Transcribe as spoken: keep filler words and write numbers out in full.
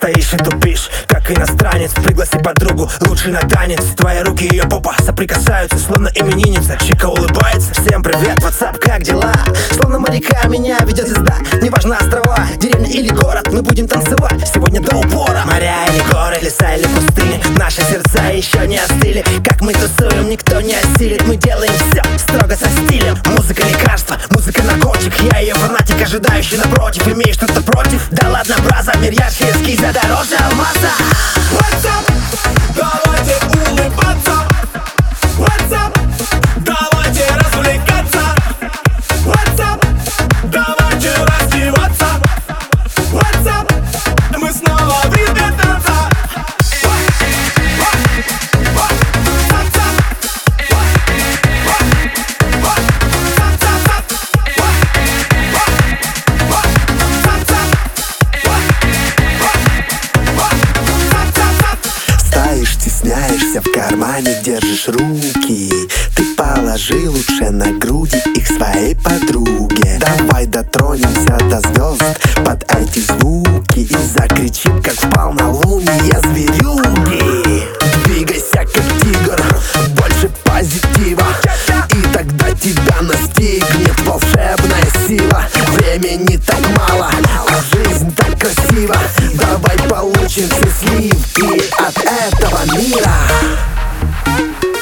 стоишь и тупишь, как иностранец. Пригласи подругу, лучше на танец. Твои руки и ее попа соприкасаются, словно именинница. Чика улыбается. Всем привет, WhatsApp, как дела? Словно моряка меня ведет звезда. Неважно острова, деревня или город, мы будем танцевать сегодня до упора. Моря или горы, леса или пустыни, наши сердца еще не остыли. Как мы тусуем, никто не осилит. Мы делаем все строго со стилем. Музыка лекарство, музыка наркотик. Я ее фанатик, ожидающий напротив. Имеешь что-то против? Да ладно, браза, мир ярче эскиза дороже алмаза. What's up? Давайте улыбаться. What's up? Давайте развлекаться. What's up? Давайте раздеваться. What's up? Мы снова в ритме танца. Стесняешься, в кармане держишь руки. Ты положи лучше на груди их своей подруге. Давай дотронемся до звезд под эти звуки и закричим, как в полнолуние зверюги. Двигайся, как тигр, больше позитива, и тогда тебя настигнет волшебная сила. Времени так мало, а жизнь так красива. Давай получим все сливки от этого мира.